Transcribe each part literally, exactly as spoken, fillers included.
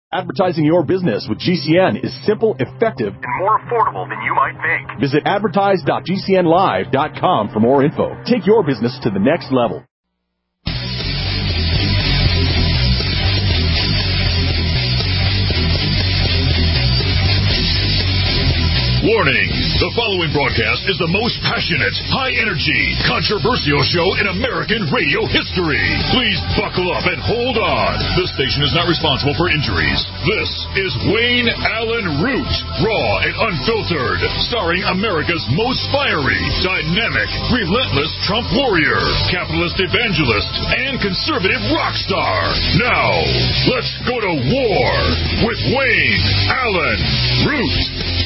Advertising your business with G C N is simple, effective, and more affordable than you might think. Visit advertise dot g c n live dot com for more info. Take your business to the next level. Warning, the following broadcast is the most passionate, high-energy, controversial show in American radio history. Please buckle up and hold on. This station is not responsible for injuries. This is Wayne Allen Root, raw and unfiltered, starring America's most fiery, dynamic, relentless Trump warrior, capitalist evangelist, and conservative rock star. Now, let's go to war with Wayne Allen Root.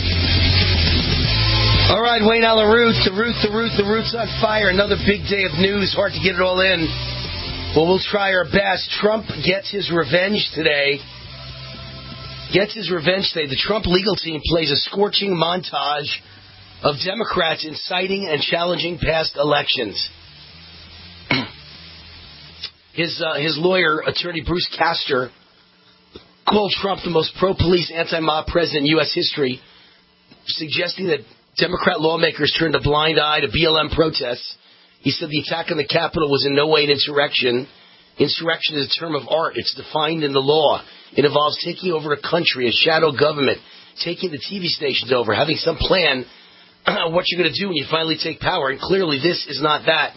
All right, Wayne Allen Root, the Root, the Root, the Root's on fire. Another big day of news. Hard to get it all in. Well, we'll try our best. Trump gets his revenge today. Gets his revenge today. The Trump legal team plays a scorching montage of Democrats inciting and challenging past elections. his uh, his lawyer, attorney Bruce Castor, called Trump the most pro-police, anti-mob president in U S history, suggesting that Democrat lawmakers turned a blind eye to B L M protests. He said the attack on the Capitol was in no way an insurrection. Insurrection is a term of art. It's defined in the law. It involves taking over a country, a shadow government, taking the T V stations over, having some plan what you're going to do when you finally take power. And clearly this is not that.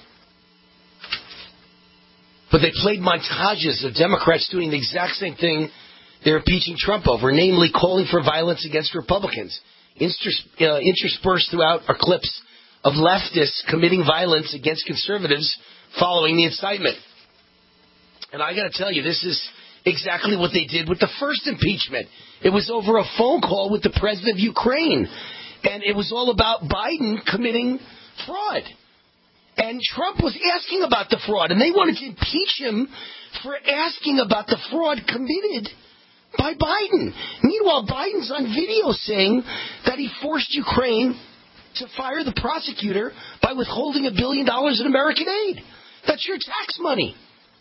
But they played montages of Democrats doing the exact same thing they're impeaching Trump over, namely calling for violence against Republicans. Interspersed throughout are clips of leftists committing violence against conservatives following the incitement. And I got to tell you, this is exactly what they did with the first impeachment. It was over a phone call with the president of Ukraine. And it was all about Biden committing fraud. And Trump was asking about the fraud. And they wanted to impeach him for asking about the fraud committed by Biden. Meanwhile, Biden's on video saying that he forced Ukraine to fire the prosecutor by withholding a billion dollars in American aid. That's your tax money.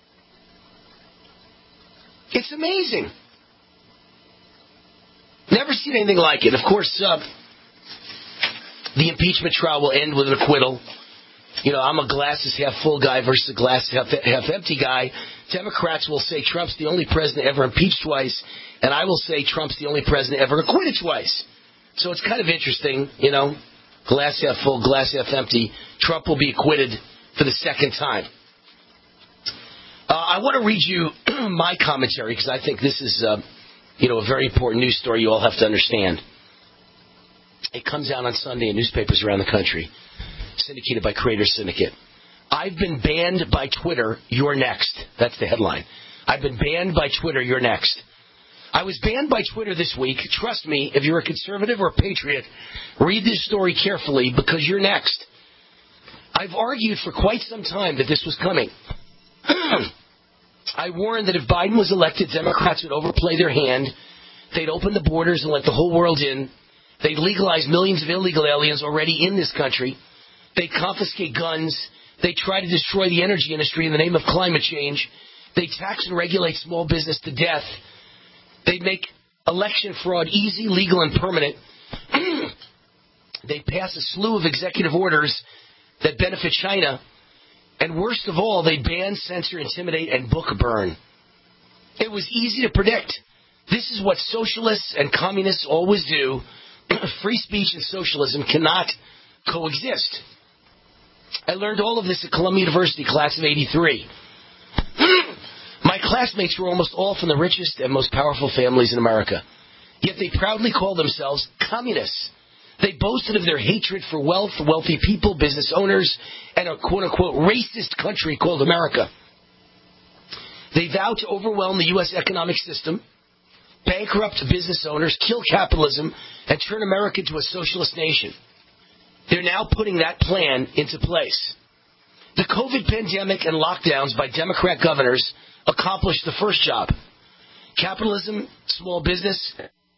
It's amazing. Never seen anything like it. Of course, uh, the impeachment trial will end with an acquittal. You know, I'm a glasses half full guy versus a glass half, half empty guy. Democrats will say Trump's the only president ever impeached twice, and I will say Trump's the only president ever acquitted twice. So it's kind of interesting, you know, glass half full, glass half empty. Trump will be acquitted for the second time. Uh, I want to read you my commentary because I think this is, uh, you know, a very important news story you all have to understand. It comes out on Sunday in newspapers around the country, syndicated by Creator Syndicate. I've been banned by Twitter, you're next. That's the headline. I've been banned by Twitter, you're next. I was banned by Twitter this week. Trust me, if you're a conservative or a patriot, read this story carefully because you're next. I've argued for quite some time that this was coming. I warned that if Biden was elected, Democrats would overplay their hand. They'd open the borders and let the whole world in. They'd legalize millions of illegal aliens already in this country. They'd confiscate guns. They try to destroy the energy industry in the name of climate change. They tax and regulate small business to death. They make election fraud easy, legal, and permanent. They pass a slew of executive orders that benefit China. And worst of all, they ban, censor, intimidate, and book burn. It was easy to predict. This is what socialists and communists always do. Free speech and socialism cannot coexist. I learned all of this at Columbia University, class of eighty-three. My classmates were almost all from the richest and most powerful families in America. Yet they proudly called themselves communists. They boasted of their hatred for wealth, wealthy people, business owners, and a quote-unquote racist country called America. They vowed to overwhelm the U S economic system, bankrupt business owners, kill capitalism, and turn America into a socialist nation. They're now putting that plan into place. The COVID pandemic and lockdowns by Democrat governors accomplished the first job. Capitalism, small business,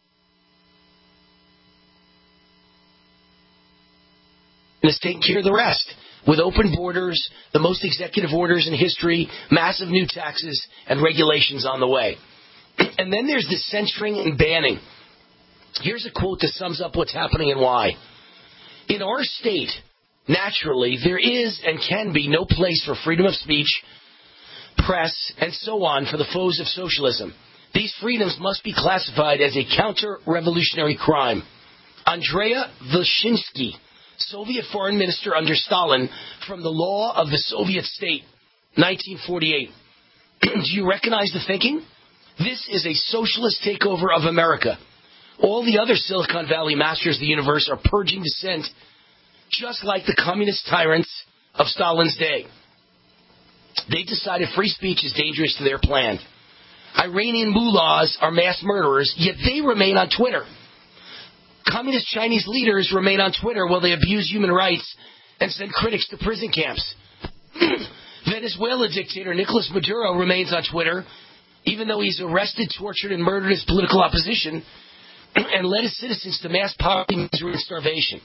is taking care of the rest. With open borders, the most executive orders in history, massive new taxes, and regulations on the way. And then there's the censoring and banning. Here's a quote that sums up what's happening and why. In our state, naturally, there is and can be no place for freedom of speech, press, and so on for the foes of socialism. These freedoms must be classified as a counter-revolutionary crime. Andrei Vyshinsky, Soviet foreign minister under Stalin, from the Law of the Soviet State, nineteen forty-eight. Do you recognize the thinking? This is a socialist takeover of America. All the other Silicon Valley masters of the universe are purging dissent, just like the communist tyrants of Stalin's day. They decided free speech is dangerous to their plan. Iranian mullahs are mass murderers, yet they remain on Twitter. Communist Chinese leaders remain on Twitter while they abuse human rights and send critics to prison camps. Venezuela dictator Nicolas Maduro remains on Twitter, even though he's arrested, tortured, and murdered his political opposition and led his citizens to mass poverty, misery, and starvation.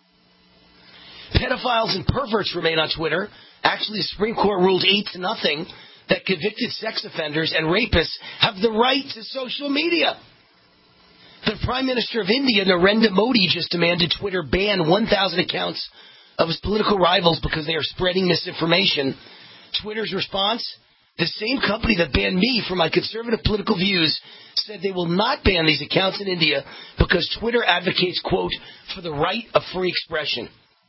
Pedophiles and perverts remain on Twitter. Actually, the Supreme Court ruled eight to nothing that convicted sex offenders and rapists have the right to social media. The Prime Minister of India, Narendra Modi, just demanded Twitter ban one thousand accounts of his political rivals because they are spreading misinformation. Twitter's response? The same company that banned me for my conservative political views said they will not ban these accounts in India because Twitter advocates, quote, for the right of free expression.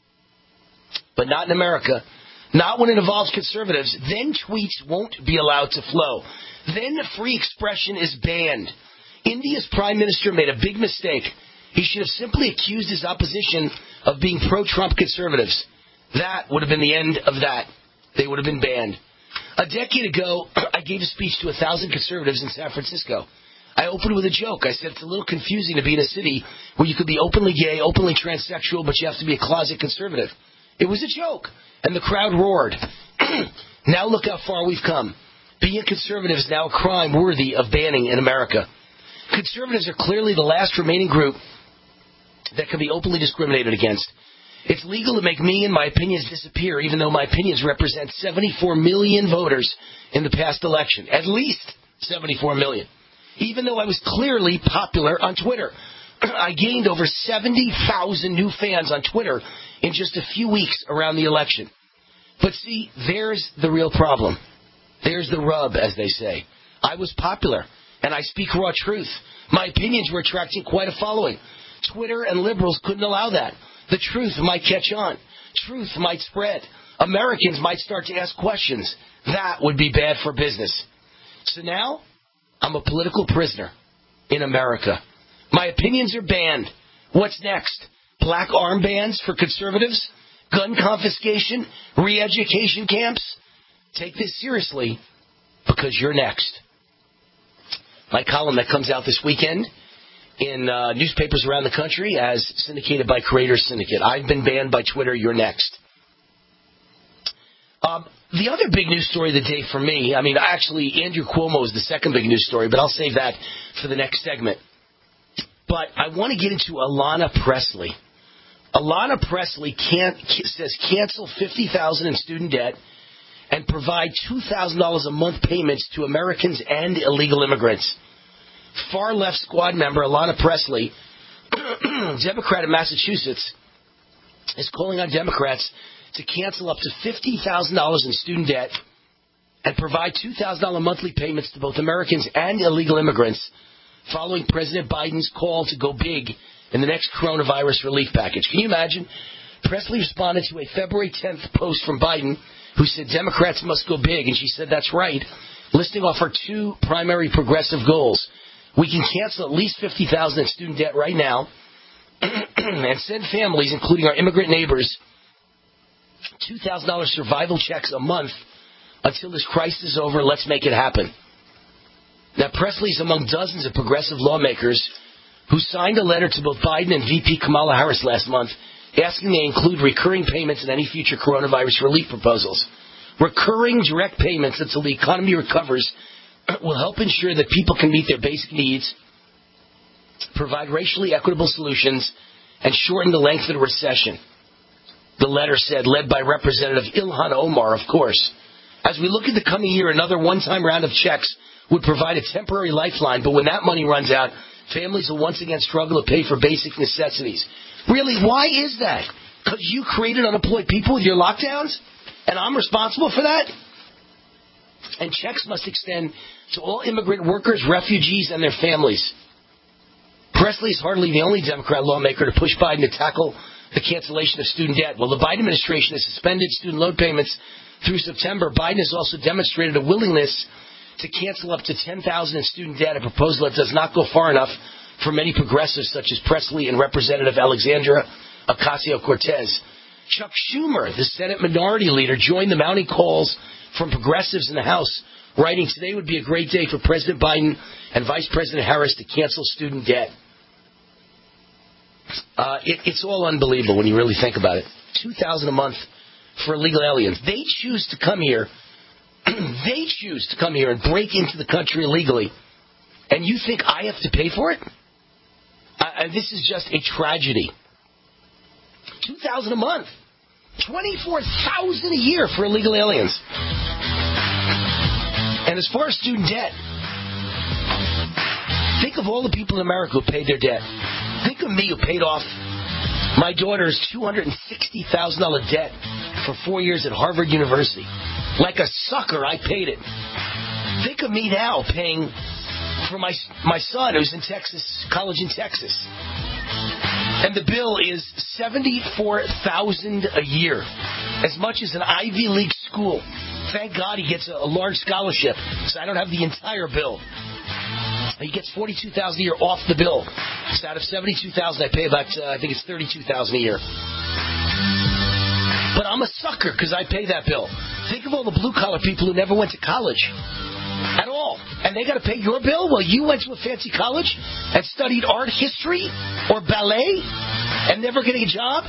But not in America. Not when it involves conservatives. Then tweets won't be allowed to flow. Then free expression is banned. India's prime minister made a big mistake. He should have simply accused his opposition of being pro-Trump conservatives. That would have been the end of that. They would have been banned. A decade ago, I gave a speech to a thousand conservatives in San Francisco. I opened with a joke. I said it's a little confusing to be in a city where you could be openly gay, openly transsexual, but you have to be a closet conservative. It was a joke, and the crowd roared. Now look how far we've come. Being a conservative is now a crime worthy of banning in America. Conservatives are clearly the last remaining group that can be openly discriminated against. It's legal to make me and my opinions disappear, even though my opinions represent seventy-four million voters in the past election. At least seventy-four million. Even though I was clearly popular on Twitter. I gained over seventy thousand new fans on Twitter in just a few weeks around the election. But see, there's the real problem. There's the rub, as they say. I was popular, and I speak raw truth. My opinions were attracting quite a following. Twitter and liberals couldn't allow that. The truth might catch on. Truth might spread. Americans might start to ask questions. That would be bad for business. So now, I'm a political prisoner in America. My opinions are banned. What's next? Black armbands for conservatives? Gun confiscation? Re-education camps? Take this seriously, because you're next. My column that comes out this weekend in uh, newspapers around the country as syndicated by Creators Syndicate. I've been banned by Twitter. You're next. Um, the other big news story of the day for me, I mean, actually, Andrew Cuomo is the second big news story, but I'll save that for the next segment. But I want to get into Alana Presley. Alana Presley can't, says cancel fifty thousand dollars in student debt and provide two thousand dollars a month payments to Americans and illegal immigrants. Far-left squad member Alana Presley, Democrat of Massachusetts, is calling on Democrats to cancel up to fifty thousand dollars in student debt and provide two thousand dollars monthly payments to both Americans and illegal immigrants following President Biden's call to go big in the next coronavirus relief package. Can you imagine? Presley responded to a February tenth post from Biden who said Democrats must go big, and she said that's right, listing off her two primary progressive goals. We can cancel at least fifty thousand dollars in student debt right now and send families, including our immigrant neighbors, two thousand dollars survival checks a month until this crisis is over. Let's make it happen. Now, Presley's among dozens of progressive lawmakers who signed a letter to both Biden and V P Kamala Harris last month asking they include recurring payments in any future coronavirus relief proposals. Recurring direct payments until the economy recovers will help ensure that people can meet their basic needs, provide racially equitable solutions, and shorten the length of the recession. The letter said, led by Representative Ilhan Omar, of course. As we look at the coming year, another one-time round of checks would provide a temporary lifeline, but when that money runs out, families will once again struggle to pay for basic necessities. Really, why is that? Because you created unemployed people with your lockdowns? And I'm responsible for that? And checks must extend to all immigrant workers, refugees, and their families. Presley is hardly the only Democrat lawmaker to push Biden to tackle the cancellation of student debt. While the Biden administration has suspended student loan payments through September, Biden has also demonstrated a willingness to cancel up to ten thousand dollars in student debt, a proposal that does not go far enough for many progressives such as Presley and Representative Alexandria Ocasio-Cortez. Chuck Schumer, the Senate Minority Leader, joined the mounting calls from progressives in the House, writing, "Today would be a great day for President Biden and Vice President Harris to cancel student debt." Uh, it, it's all unbelievable when you really think about it. two thousand dollars a month for illegal aliens. They choose to come here. They choose to come here and break into the country illegally. And you think I have to pay for it? Uh, this is just a tragedy. two thousand dollars a month. twenty-four thousand dollars a year for illegal aliens. And as far as student debt, think of all the people in America who paid their debt. Think of me who paid off my daughter's two hundred sixty thousand dollars debt for four years at Harvard University. Like a sucker, I paid it. Think of me now paying for my my son who's in Texas, college in Texas. And the bill is seventy-four thousand dollars a year, as much as an Ivy League school. Thank God he gets a, a large scholarship, so I don't have the entire bill. He gets forty-two thousand dollars a year off the bill. So out of seventy-two thousand dollars, I pay about, uh, I think it's thirty-two thousand dollars a year. But I'm a sucker because I pay that bill. Think of all the blue-collar people who never went to college at all. And they got to pay your bill while you went to a fancy college and studied art history or ballet and never getting a job?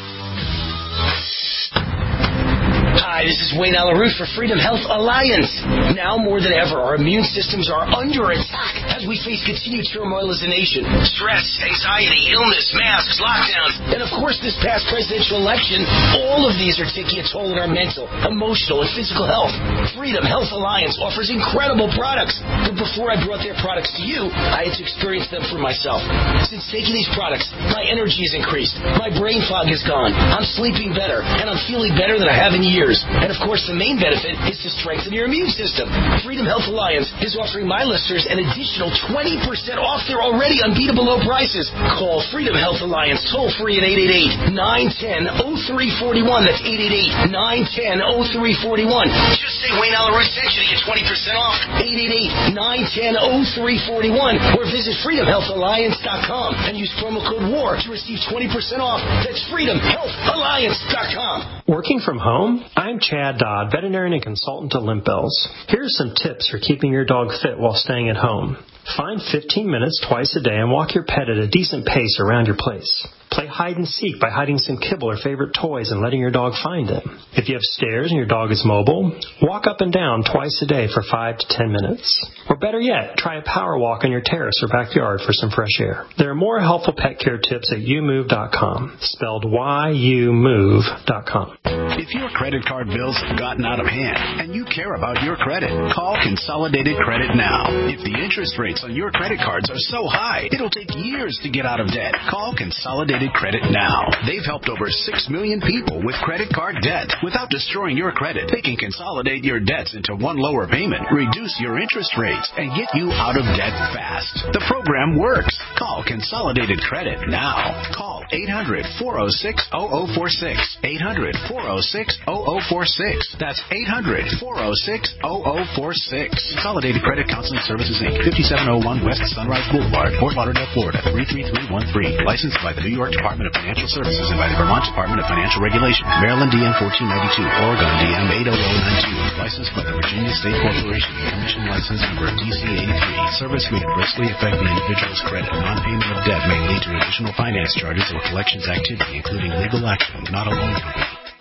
Hi, this is Wayne Alaroot for Freedom Health Alliance. Now more than ever, our immune systems are under attack as we face continued turmoil as a nation. Stress, anxiety, illness, masks, lockdowns, and of course this past presidential election, all of these are taking a toll on our mental, emotional, and physical health. Freedom Health Alliance offers incredible products, but before I brought their products to you, I had to experience them for myself. Since taking these products, my energy has increased, my brain fog is gone, I'm sleeping better, and I'm feeling better than I have in years. And of course, the main benefit is to strengthen your immune system. Freedom Health Alliance is offering my listeners an additional twenty percent off their already unbeatable low prices. Call Freedom Health Alliance toll free at eight eight eight, nine one zero, zero three four one. That's eight eight eight, nine one zero, zero three four one. Just say Wayne Alaroot sent you to get twenty percent off. eight eight eight, nine one zero, zero three four one. Or visit freedom health alliance dot com and use promo code WAR to receive twenty percent off. That's freedom health alliance dot com. Working from home? I'm Chad Dodd, veterinarian and consultant to Limp Bells. Here are some tips for keeping your dog fit while staying at home. Find fifteen minutes twice a day and walk your pet at a decent pace around your place. Play hide and seek by hiding some kibble or favorite toys and letting your dog find them. If you have stairs and your dog is mobile, walk up and down twice a day for five to ten minutes. Or better yet, try a power walk on your terrace or backyard for some fresh air. There are more helpful pet care tips at you move dot com, spelled Y U move dot com. If your credit card bills have gotten out of hand and you care about your credit, call Consolidated Credit now. If the interest rates on your credit cards are so high, it'll take years to get out of debt. Call Consolidated Credit now. They've helped over six million people with credit card debt. Without destroying your credit, they can consolidate your debts into one lower payment, reduce your interest rates, and get you out of debt fast. The program works. Call Consolidated Credit now. Call eight hundred, four oh six, oh oh four six. eight hundred, four oh six, oh oh four six. That's eight hundred, four oh six, oh oh four six. Consolidated Credit Counseling Services, Incorporated, fifty-seven oh one West Sunrise Boulevard, Fort Lauderdale, Florida, three three three one three. Licensed by the New York Department of Financial Services and by the Vermont Department of Financial Regulation. Maryland D M fourteen ninety-two, Oregon D M eight oh oh nine two. Licensed by the Virginia State Corporation. Commission license number D C eighty-three. Service may adversely affect the individual's credit. Non-payment of debt may lead to additional finance charges or collections activity, including legal action, not a loan company.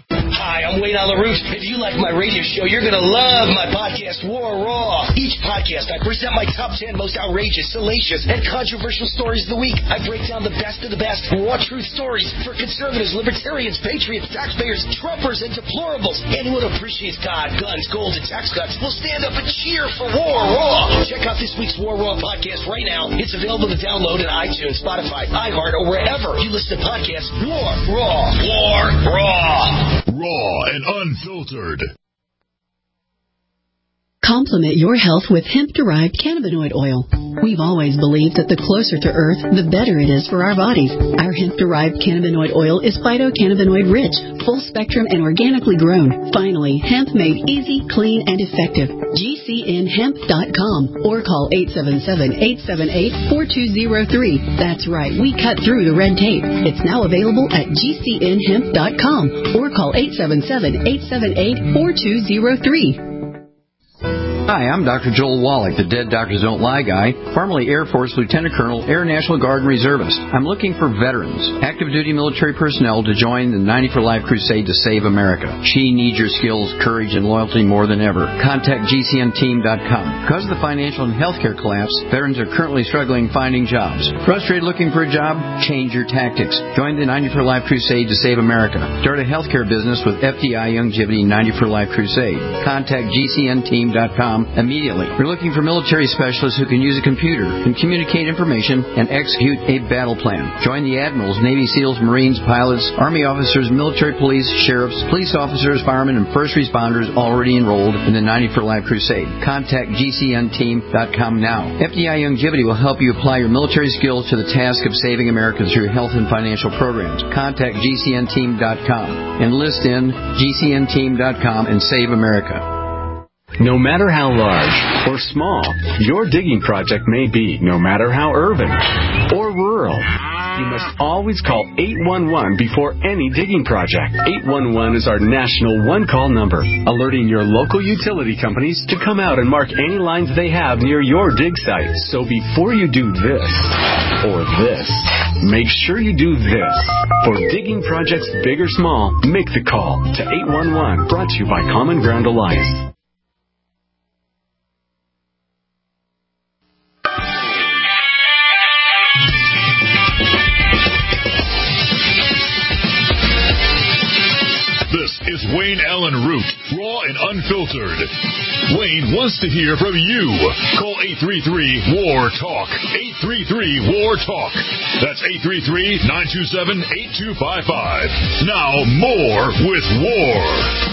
Hi, I'm Wayne Allyn Root. If you like my radio show, you're going to love my podcast, War Raw. Each podcast, I present my top ten most outrageous, salacious, and controversial stories of the week. I break down the best of the best raw truth stories for conservatives, libertarians, patriots, taxpayers, Trumpers, and deplorables. Anyone who appreciates God, guns, gold, and tax cuts will stand up and cheer for War Raw. Check out this week's War Raw podcast right now. It's available to download in iTunes, Spotify, iHeart, or wherever you listen to podcasts. War Raw. War Raw. Raw and unfiltered. Complement your health with hemp-derived cannabinoid oil. We've always believed that the closer to Earth, the better it is for our bodies. Our hemp-derived cannabinoid oil is phytocannabinoid-rich, full-spectrum, and organically grown. Finally, hemp made easy, clean, and effective. G C N hemp dot com or call eight seven seven, eight seven eight, four two zero three. That's right, we cut through the red tape. It's now available at G C N hemp dot com or call eight seven seven, eight seven eight, four two zero three. Hi, I'm Doctor Joel Wallach, the Dead Doctors Don't Lie guy, formerly Air Force Lieutenant Colonel, Air National Guard Reservist. I'm looking for veterans, active duty military personnel to join the ninety for Life crusade to save America. She needs your skills, courage, and loyalty more than ever. Contact G C N team dot com. Because of the financial and healthcare collapse, veterans are currently struggling finding jobs. Frustrated looking for a job? Change your tactics. Join the ninety for Life crusade to save America. Start a healthcare business with F D I Longevity ninety for Life crusade. Contact G C N team dot com immediately. We're looking for military specialists who can use a computer, can communicate information, and execute a battle plan. Join the admirals, Navy SEALs, Marines, pilots, Army officers, military police, sheriffs, police officers, firemen, and first responders already enrolled in the ninety for Life crusade. Contact G C N team dot com now. F D I Longevity will help you apply your military skills to the task of saving America through health and financial programs. Contact G C N team dot com. Enlist in G C N team dot com and save America. No matter how large or small your digging project may be, no matter how urban or rural, you must always call eight one one before any digging project. eight one one is our national one-call number, alerting your local utility companies to come out and mark any lines they have near your dig site. So before you do this or this, make sure you do this. For digging projects big or small, make the call to eight one one, brought to you by Common Ground Alliance. This is Wayne Allyn Root, raw and unfiltered. Wayne wants to hear from you. Call eight three three, W A R, TALK. eight three three, W A R, TALK. That's eight three three, nine two seven, eight two five five. Now, more with War.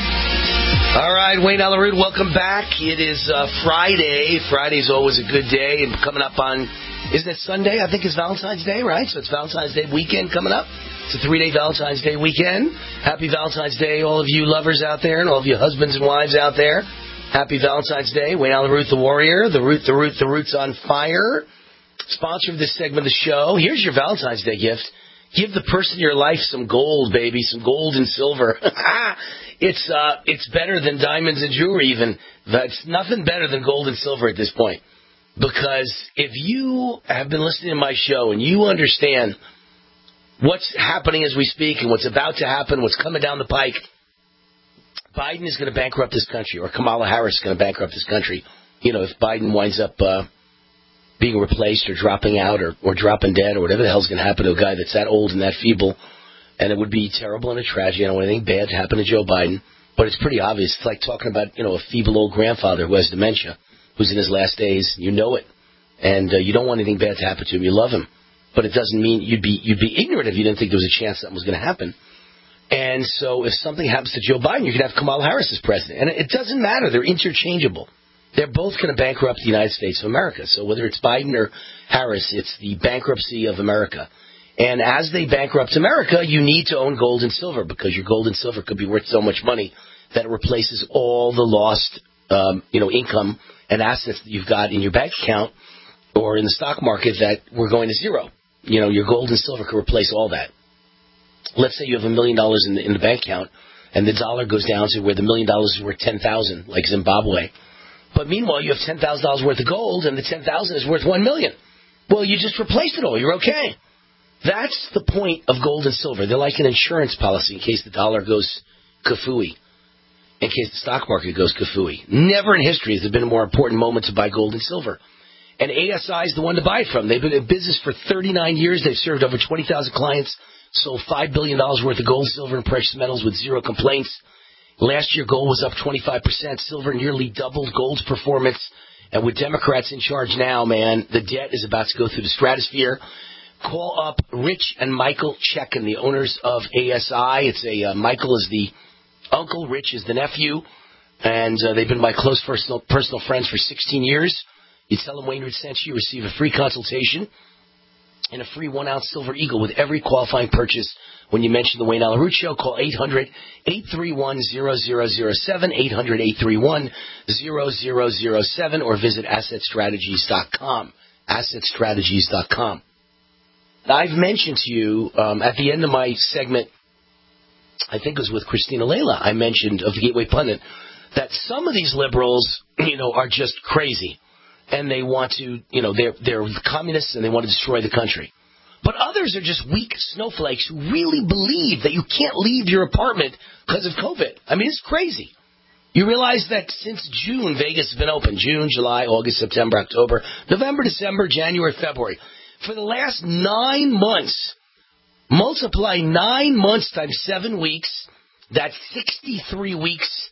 All right, Wayne Allyn Root, welcome back. It is uh, Friday. Friday's always a good day. And coming up on, isn't it Sunday? I think it's Valentine's Day, right? So it's Valentine's Day weekend coming up. It's a three-day Valentine's Day weekend. Happy Valentine's Day, all of you lovers out there and all of you husbands and wives out there. Happy Valentine's Day. Wayne Allyn Root, the warrior. The Root, the Root, the Root's on fire. Sponsor of this segment of the show. Here's your Valentine's Day gift. Give the person in your life some gold, baby, some gold and silver. it's uh, it's better than diamonds and jewelry even. It's nothing better than gold and silver at this point. Because if you have been listening to my show and you understand what's happening as we speak and what's about to happen, what's coming down the pike, Biden is going to bankrupt this country, or Kamala Harris is going to bankrupt this country. You know, if Biden winds up uh, being replaced or dropping out or, or dropping dead or whatever the hell's going to happen to a guy that's that old and that feeble, and it would be terrible and a tragedy. I don't want anything bad to happen to Joe Biden, but it's pretty obvious. It's like talking about, you know, a feeble old grandfather who has dementia, who's in his last days. You know it, and uh, you don't want anything bad to happen to him. You love him. But it doesn't mean you'd be you'd be ignorant if you didn't think there was a chance something was going to happen. And so if something happens to Joe Biden, you could have Kamala Harris as president. And it doesn't matter. They're interchangeable. They're both going to bankrupt the United States of America. So whether it's Biden or Harris, it's the bankruptcy of America. And as they bankrupt America, you need to own gold and silver because your gold and silver could be worth so much money that it replaces all the lost um, you know, income and assets that you've got in your bank account or in the stock market that were going to zero. You know, your gold and silver could replace all that. Let's say you have a million dollars in the, in the bank account, and the dollar goes down to where the million dollars is worth ten thousand, like Zimbabwe. But meanwhile, you have ten thousand dollars worth of gold, and the ten thousand is worth one million. Well, you just replaced it all. You're okay. That's the point of gold and silver. They're like an insurance policy in case the dollar goes, kafooey. In case the stock market goes kafooey. Never in history has there been a more important moment to buy gold and silver. And A S I is the one to buy it from. They've been in business for thirty-nine years. They've served over twenty thousand clients, sold five billion dollars worth of gold, silver, and precious metals with zero complaints. Last year, gold was up twenty-five percent. Silver nearly doubled gold's performance. And with Democrats in charge now, man, the debt is about to go through the stratosphere. Call up Rich and Michael Checkin, the owners of A S I. It's a uh, Michael is the uncle, Rich is the nephew, and uh, they've been my close personal personal friends for sixteen years. You tell them Wayne Rich sent you, you receive a free consultation and a free one-ounce silver eagle with every qualifying purchase. When you mention the Wayne Allyn Root Show, call eight hundred, eight three one, zero zero zero seven, eight hundred, eight three one, zero zero zero seven, or visit asset strategies dot com, asset strategies dot com. I've mentioned to you um, at the end of my segment, I think it was with Christina Layla, I mentioned of the Gateway Pundit, that some of these liberals, you know, are just crazy. And they want to, you know, they're, they're communists and they want to destroy the country. But others are just weak snowflakes who really believe that you can't leave your apartment because of COVID. I mean, it's crazy. You realize that since June, Vegas has been open. June, July, August, September, October, November, December, January, February. For the last nine months, multiply nine months times seven weeks, that's sixty-three weeks.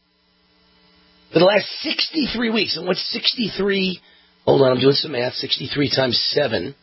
For the last sixty-three weeks, and what's sixty-three? Hold on, I'm doing some math. sixty-three times seven.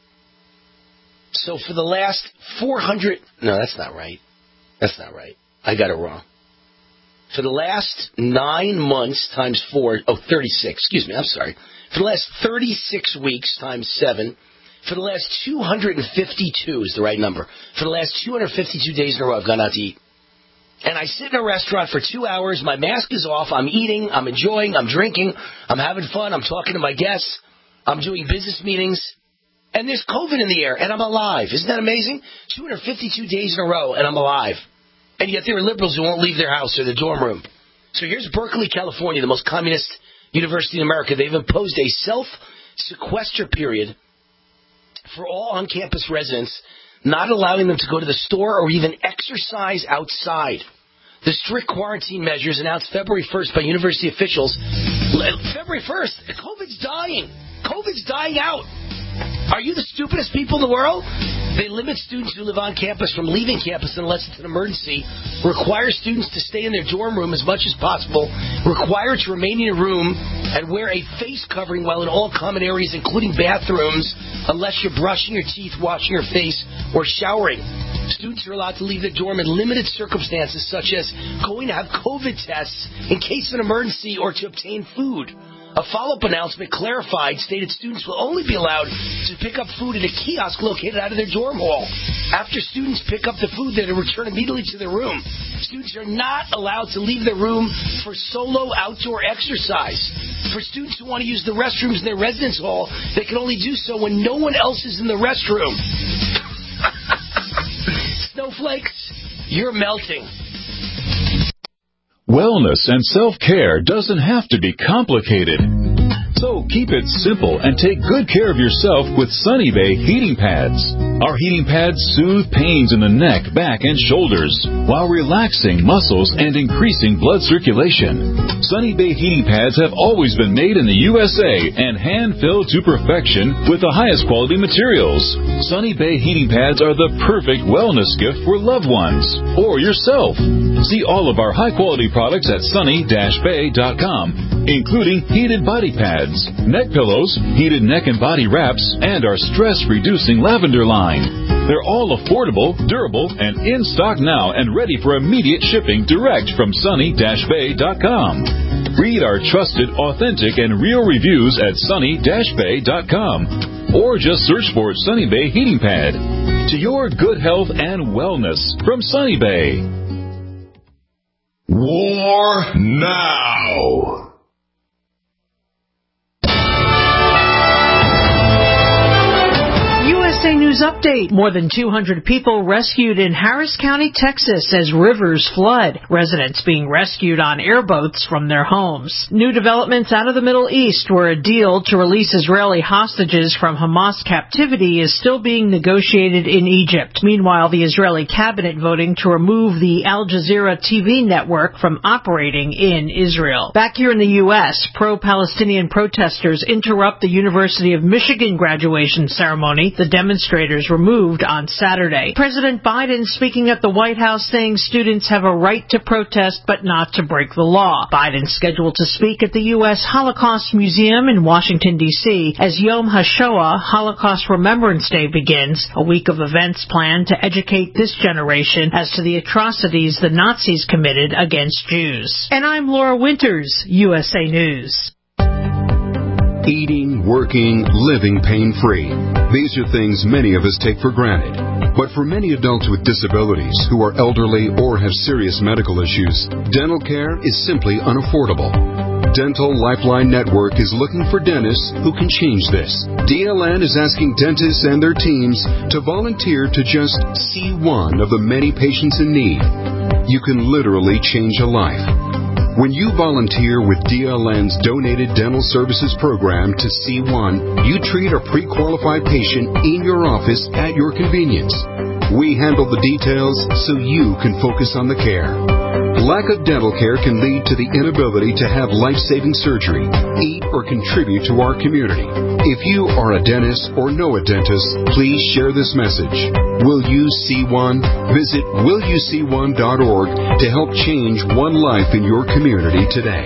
So for the last four hundred, no, that's not right. That's not right. I got it wrong. For the last nine months times four, oh, thirty-six, excuse me, I'm sorry. For the last thirty-six weeks times seven, for the last two hundred fifty-two is the right number. For the last two hundred fifty-two days in a row, I've gone out to eat. And I sit in a restaurant for two hours, my mask is off, I'm eating, I'm enjoying, I'm drinking, I'm having fun, I'm talking to my guests, I'm doing business meetings, and there's COVID in the air, and I'm alive. Isn't that amazing? two hundred fifty-two days in a row, and I'm alive. And yet there are liberals who won't leave their house or their dorm room. So here's Berkeley, California, the most communist university in America. They've imposed a self-sequester period for all on-campus residents, not allowing them to go to the store or even exercise outside. The strict quarantine measures announced February first by university officials. February first, COVID's dying. COVID's dying out. Are you the stupidest people in the world? They limit students who live on campus from leaving campus unless it's an emergency, require students to stay in their dorm room as much as possible, require to remain in a room and wear a face covering while in all common areas, including bathrooms, unless you're brushing your teeth, washing your face, or showering. Students are allowed to leave their dorm in limited circumstances, such as going to have COVID tests in case of an emergency or to obtain food. A follow-up announcement clarified, stated students will only be allowed to pick up food at a kiosk located out of their dorm hall. After students pick up the food, they're to return immediately to their room. Students are not allowed to leave their room for solo outdoor exercise. For students who want to use the restrooms in their residence hall, they can only do so when no one else is in the restroom. Snowflakes, you're melting. Wellness and self-care doesn't have to be complicated. So keep it simple and take good care of yourself with Sunny Bay heating pads. Our heating pads soothe pains in the neck, back, and shoulders while relaxing muscles and increasing blood circulation. Sunny Bay heating pads have always been made in the U S A and hand-filled to perfection with the highest quality materials. Sunny Bay heating pads are the perfect wellness gift for loved ones or yourself. See all of our high-quality products at sunny dash bay dot com, including heated body pads, neck pillows, heated neck and body wraps, and our stress-reducing lavender line. They're all affordable, durable, and in stock now and ready for immediate shipping direct from sunny dash bay dot com. Read our trusted, authentic, and real reviews at sunny dash bay dot com or just search for Sunny Bay Heating Pad. To your good health and wellness from Sunny Bay. War now. U S A News News update. More than two hundred people rescued in Harris County, Texas as rivers flood. Residents being rescued on airboats from their homes. New developments out of the Middle East, where a deal to release Israeli hostages from Hamas captivity is still being negotiated in Egypt. Meanwhile, the Israeli cabinet voting to remove the Al Jazeera T V network from operating in Israel. Back here in the U S, pro-Palestinian protesters interrupt the University of Michigan graduation ceremony. The demonstrators were moved on Saturday. President Biden speaking at the White House saying students have a right to protest but not to break the law. Biden scheduled to speak at the U S Holocaust Museum in Washington, D C as Yom HaShoah, Holocaust Remembrance Day, begins, a week of events planned to educate this generation as to the atrocities the Nazis committed against Jews. And I'm Laura Winters, U S A News. Eating, working, living pain-free. These are things many of us take for granted. But for many adults with disabilities who are elderly or have serious medical issues, dental care is simply unaffordable. Dental Lifeline Network is looking for dentists who can change this. D L N is asking dentists and their teams to volunteer to just see one of the many patients in need. You can literally change a life. When you volunteer with D L N's Donated Dental Services Program to C one, you treat a pre-qualified patient in your office at your convenience. We handle the details so you can focus on the care. Lack of dental care can lead to the inability to have life-saving surgery, eat, or contribute to our community. If you are a dentist or know a dentist, please share this message. Will you see one? Visit will you see one dot org to help change one life in your community today.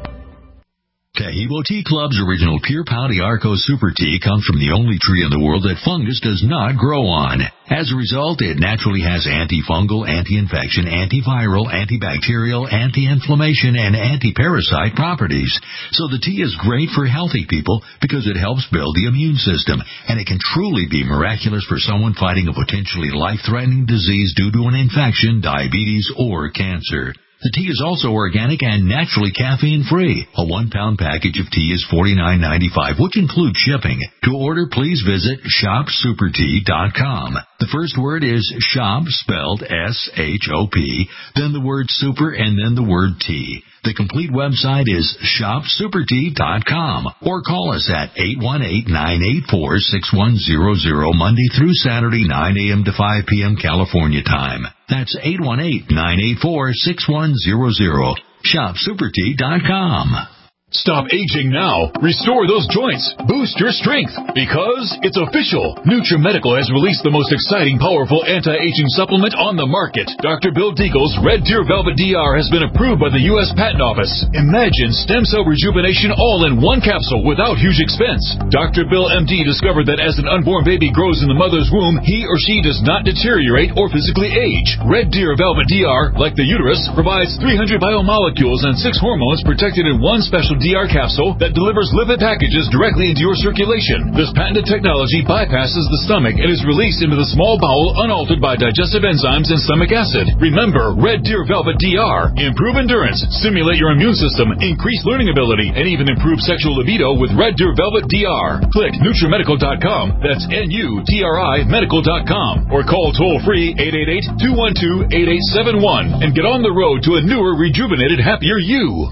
Tahibo Tea Club's original Pure Pau Arco Super Tea comes from the only tree in the world that fungus does not grow on. As a result, it naturally has antifungal, anti-infection, antiviral, antibacterial, anti-inflammation, and anti-parasite properties. So the tea is great for healthy people because it helps build the immune system, and it can truly be miraculous for someone fighting a potentially life-threatening disease due to an infection, diabetes, or cancer. The tea is also organic and naturally caffeine-free. A one-pound package of tea is forty-nine ninety-five, which includes shipping. To order, please visit shop super tea dot com. The first word is shop, spelled S H O P, then the word super, and then the word tea. The complete website is shop super tea dot com, or call us at eight one eight, nine eight four, six one zero zero Monday through Saturday, nine a.m. to five p.m. California time. That's eight one eight, nine eight four, six one zero zero. shop super tea dot com. Stop aging now. Restore those joints. Boost your strength. Because it's official. NutriMedical has released the most exciting, powerful anti-aging supplement on the market. Doctor Bill Deagle's Red Deer Velvet D R has been approved by the U S Patent Office. Imagine stem cell rejuvenation all in one capsule without huge expense. Doctor Bill M D discovered that as an unborn baby grows in the mother's womb, he or she does not deteriorate or physically age. Red Deer Velvet D R, like the uterus, provides three hundred biomolecules and six hormones protected in one special D R capsule that delivers lipid packages directly into your circulation. This patented technology bypasses the stomach and is released into the small bowel unaltered by digestive enzymes and stomach acid. Remember, Red Deer Velvet D R. Improve endurance, stimulate your immune system, increase learning ability, and even improve sexual libido with Red Deer Velvet D R. Click NutriMedical dot com, that's N U T R I medical dot com, or call toll-free eight eight eight, two one two, eight eight seven one and get on the road to a newer, rejuvenated, happier you.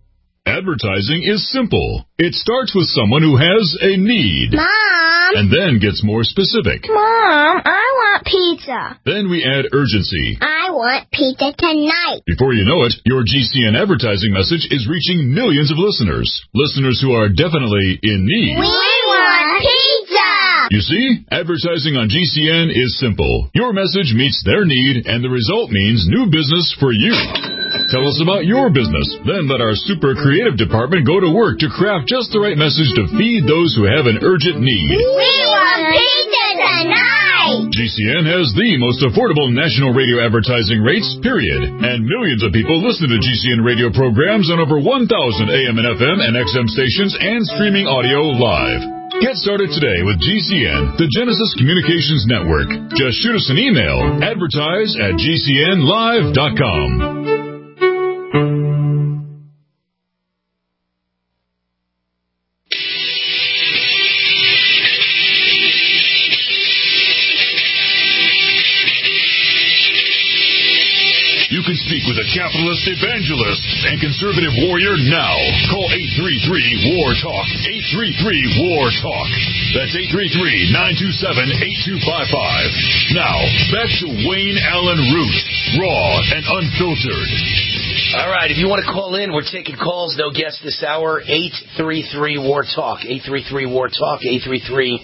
Advertising is simple. It starts with someone who has a need. Mom! And then gets more specific. Mom, I want pizza. Then we add urgency. I want pizza tonight. Before you know it, your G C N advertising message is reaching millions of listeners. Listeners who are definitely in need. We want pizza! You see, advertising on G C N is simple. Your message meets their need, and the result means new business for you. Tell us about your business. Then let our super creative department go to work to craft just the right message to feed those who have an urgent need. We want pizza tonight! G C N has the most affordable national radio advertising rates, period. And millions of people listen to G C N radio programs on over one thousand A M and F M and X M stations and streaming audio live. Get started today with G C N, the Genesis Communications Network. Just shoot us an email, advertise at G C N live dot com. You can speak with a capitalist evangelist and conservative warrior now. Call eight three three, W A R, TALK. eight three three, W A R, TALK. That's eight three three, nine two seven, eight two five five. Now, back to Wayne Allen Root, raw and unfiltered. All right, if you want to call in, we're taking calls. No guests this hour. eight three three, W A R, TALK. eight three three, W A R, TALK. eight three three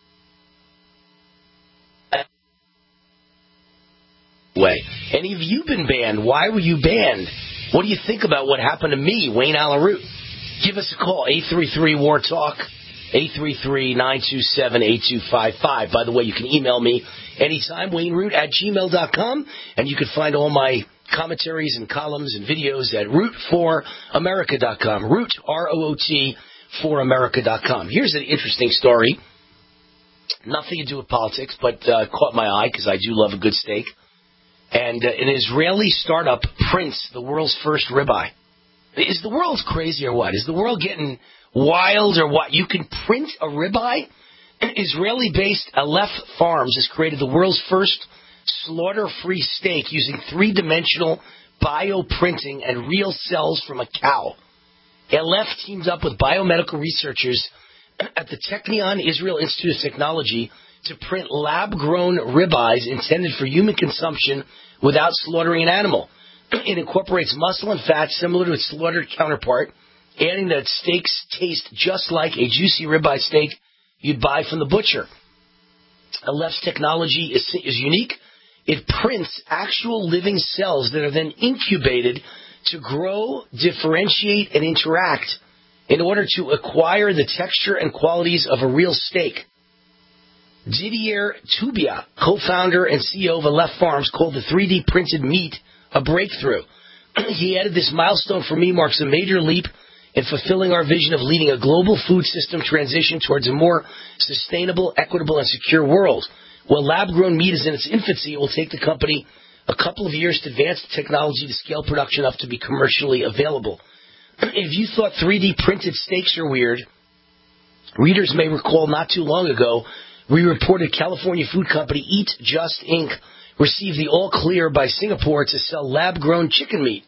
Way. Any of you been banned? Why were you banned? What do you think about what happened to me, Wayne Allen Root? Give us a call, eight three three, W A R, TALK. eight three three, nine two seven, eight two five five. By the way, you can email me anytime, Wayne Root at gmail dot com, and you can find all my commentaries and columns and videos at root for america dot com. Root, R O O T, for america dot com. Here's an interesting story. Nothing to do with politics, but uh, caught my eye because I do love a good steak. And uh, an Israeli startup prints the world's first ribeye. Is the world crazy or what? Is the world getting wild or what? You can print a ribeye? Israeli-based Aleph Farms has created the world's first slaughter-free steak using three-dimensional bioprinting and real cells from a cow. Aleph teamed up with biomedical researchers at the Technion Israel Institute of Technology to print lab-grown ribeyes intended for human consumption without slaughtering an animal. It incorporates muscle and fat similar to its slaughtered counterpart, adding that steaks taste just like a juicy ribeye steak you'd buy from the butcher. Aleph's technology is, is unique. It prints actual living cells that are then incubated to grow, differentiate, and interact in order to acquire the texture and qualities of a real steak. Didier Tubia, co-founder and C E O of Aleph Farms, called the three D printed meat a breakthrough. He added, "This milestone for me marks a major leap in fulfilling our vision of leading a global food system transition towards a more sustainable, equitable, and secure world. While lab-grown meat is in its infancy, it will take the company a couple of years to advance the technology to scale production up to be commercially available." If you thought three D printed steaks are weird, readers may recall not too long ago, we reported California food company Eat Just Incorporated received the all-clear by Singapore to sell lab-grown chicken meat.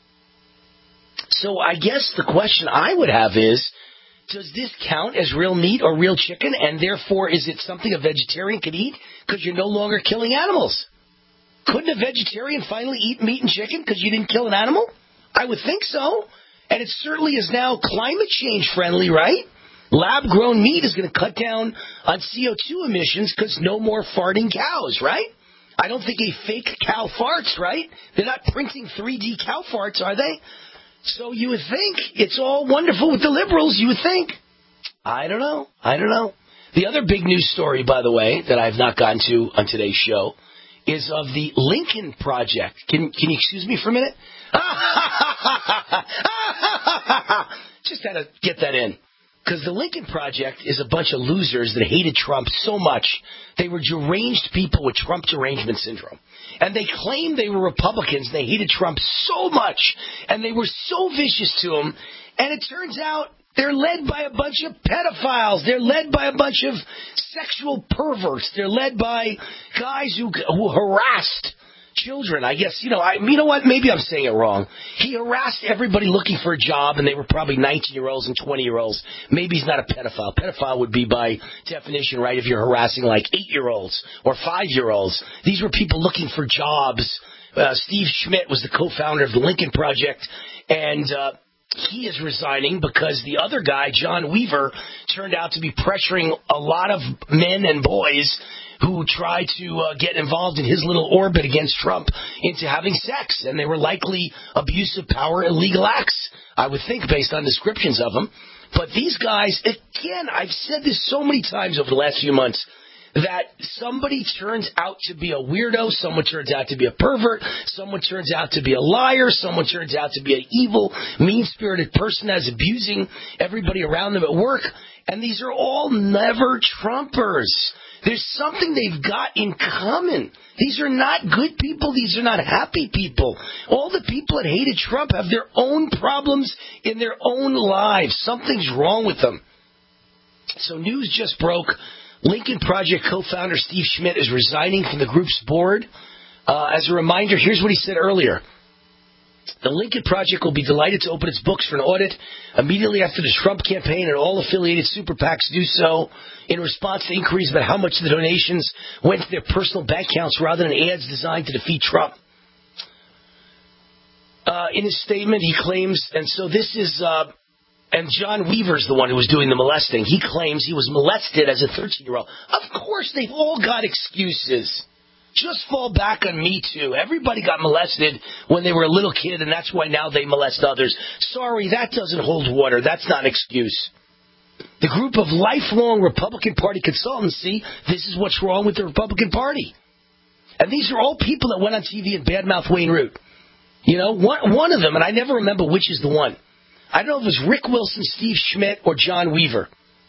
So I guess the question I would have is, does this count as real meat or real chicken, and therefore is it something a vegetarian could eat because you're no longer killing animals? Couldn't a vegetarian finally eat meat and chicken because you didn't kill an animal? I would think so. And it certainly is now climate change friendly, right? Lab-grown meat is going to cut down on C O two emissions because no more farting cows, right? I don't think a fake cow farts, right? They're not printing three D cow farts, are they? So you would think it's all wonderful with the liberals, you would think. I don't know. I don't know. The other big news story, by the way, that I've not gotten to on today's show is of the Lincoln Project. Can, can you excuse me for a minute? Just had to get that in. Because the Lincoln Project is a bunch of losers that hated Trump so much. They were deranged people with Trump derangement syndrome. And they claimed they were Republicans. They hated Trump so much. And they were so vicious to him. And it turns out they're led by a bunch of pedophiles. They're led by a bunch of sexual perverts. They're led by guys who, who harassed children. I guess, you know, I, you know what? Maybe I'm saying it wrong. He harassed everybody looking for a job, and they were probably nineteen-year-olds and twenty-year-olds. Maybe he's not a pedophile. Pedophile would be by definition, right, if you're harassing like eight-year-olds or five-year-olds. These were people looking for jobs. Uh, Steve Schmidt was the co-founder of the Lincoln Project, and uh, he is resigning because the other guy, John Weaver, turned out to be pressuring a lot of men and boys who tried to uh, get involved in his little orbit against Trump into having sex. And they were likely abuse of power, illegal acts, I would think, based on descriptions of them. But these guys, again, I've said this so many times over the last few months, that somebody turns out to be a weirdo, someone turns out to be a pervert, someone turns out to be a liar, someone turns out to be an evil, mean-spirited person that's abusing everybody around them at work. And these are all never Trumpers. There's something they've got in common. These are not good people. These are not happy people. All the people that hated Trump have their own problems in their own lives. Something's wrong with them. So news just broke. Lincoln Project co-founder Steve Schmidt is resigning from the group's board. Uh, as a reminder, here's what he said earlier. The Lincoln Project will be delighted to open its books for an audit immediately after the Trump campaign and all affiliated super PACs do so in response to inquiries about how much of the donations went to their personal bank accounts rather than ads designed to defeat Trump. Uh, in his statement, he claims, and so this is, uh, and John Weaver's the one who was doing the molesting. He claims he was molested as a thirteen-year-old. Of course, they've all got excuses. Just fall back on Me Too. Everybody got molested when they were a little kid, and that's why now they molest others. Sorry, that doesn't hold water. That's not an excuse. The group of lifelong Republican Party consultants, see, this is what's wrong with the Republican Party. And these are all people that went on T V and badmouth Wayne Root. You know, one, one of them, and I never remember which is the one. I don't know if it was Rick Wilson, Steve Schmidt, or John Weaver.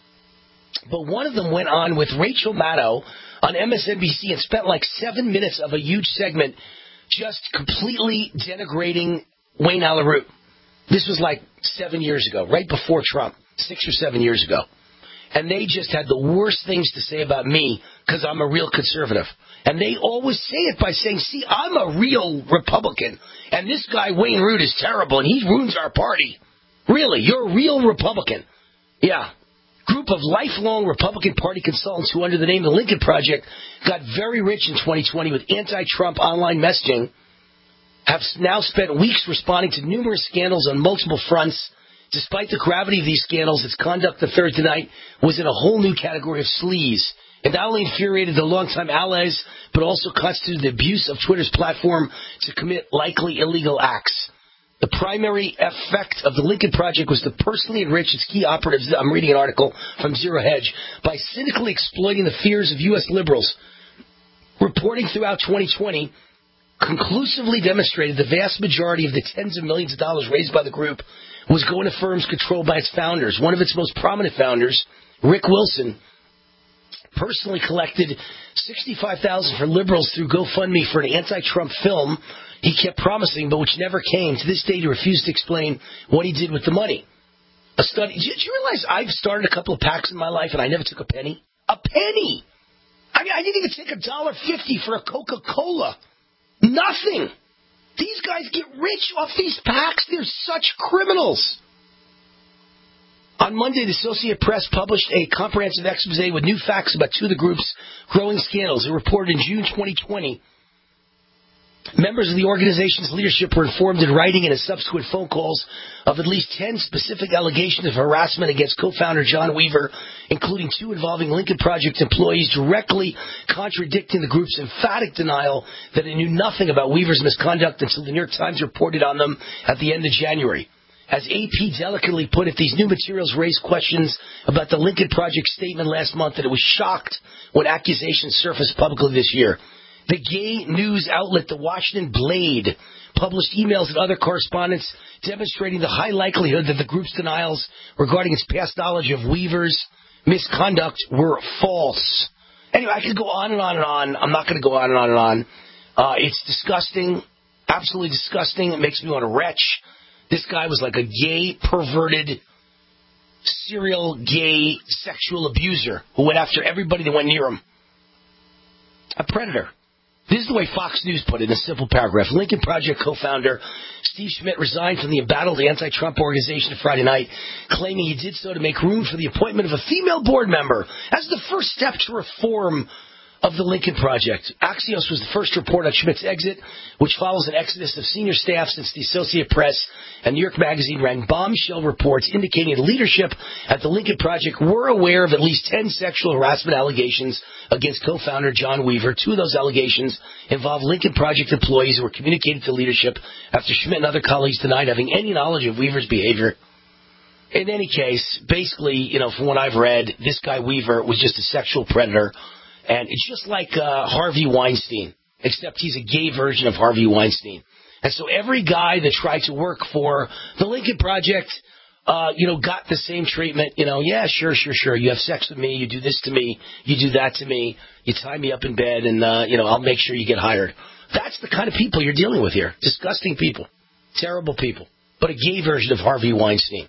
But one of them went on with Rachel Maddow on M S N B C and spent like seven minutes of a huge segment just completely denigrating Wayne Allyn Root. This was like seven years ago, right before Trump, six or seven years ago. And they just had the worst things to say about me because I'm a real conservative. And they always say it by saying, see, I'm a real Republican, and this guy Wayne Root is terrible, and he ruins our party. Really, you're a real Republican. Yeah. Group of lifelong Republican Party consultants who, under the name of the Lincoln Project, got very rich in twenty twenty with anti-Trump online messaging, have now spent weeks responding to numerous scandals on multiple fronts. Despite the gravity of these scandals, its conduct the Thursday night was in a whole new category of sleaze. It not only infuriated the longtime allies, but also constituted the abuse of Twitter's platform to commit likely illegal acts. The primary effect of the Lincoln Project was to personally enrich its key operatives, I'm reading an article from Zero Hedge, by cynically exploiting the fears of U S liberals. Reporting throughout twenty twenty conclusively demonstrated the vast majority of the tens of millions of dollars raised by the group was going to firms controlled by its founders. One of its most prominent founders, Rick Wilson, personally collected sixty-five thousand dollars for liberals through GoFundMe for an anti-Trump film he kept promising, but which never came. To this day, he refused to explain what he did with the money. A study. Did you realize I've started a couple of PACs in my life and I never took a penny? A penny! I mean, I didn't even take a dollar fifty for a Coca-Cola. Nothing! These guys get rich off these PACs. They're such criminals. On Monday, the Associated Press published a comprehensive expose with new facts about two of the group's growing scandals. It reported in June twenty twenty. Members of the organization's leadership were informed in writing and in subsequent phone calls of at least ten specific allegations of harassment against co-founder John Weaver, including two involving Lincoln Project employees, directly contradicting the group's emphatic denial that it knew nothing about Weaver's misconduct until the New York Times reported on them at the end of January. As A P delicately put it, these new materials raise questions about the Lincoln Project statement last month that it was shocked when accusations surfaced publicly this year. The gay news outlet The Washington Blade published emails and other correspondence demonstrating the high likelihood that the group's denials regarding its past knowledge of Weaver's misconduct were false. Anyway, I could go on and on and on. I'm not going to go on and on and on. Uh, it's disgusting, absolutely disgusting. It makes me want to retch. This guy was like a gay, perverted, serial gay sexual abuser who went after everybody that went near him. A predator. This is the way Fox News put it in a simple paragraph. Lincoln Project co-founder Steve Schmidt resigned from the embattled anti-Trump organization Friday night, claiming he did so to make room for the appointment of a female board member as the first step to reform of the Lincoln Project. Axios was the first report on Schmidt's exit, which follows an exodus of senior staff since the Associated Press and New York Magazine ran bombshell reports indicating the leadership at the Lincoln Project were aware of at least ten sexual harassment allegations against co-founder John Weaver. Two of those allegations involved Lincoln Project employees who were communicated to leadership after Schmidt and other colleagues denied having any knowledge of Weaver's behavior. In any case, basically, you know, from what I've read, this guy Weaver was just a sexual predator. And it's just like uh, Harvey Weinstein, except he's a gay version of Harvey Weinstein. And so every guy that tried to work for the Lincoln Project, uh, you know, got the same treatment. You know, yeah, sure, sure, sure. You have sex with me. You do this to me. You do that to me. You tie me up in bed, and, uh, you know, I'll make sure you get hired. That's the kind of people you're dealing with here. Disgusting people. Terrible people. But a gay version of Harvey Weinstein.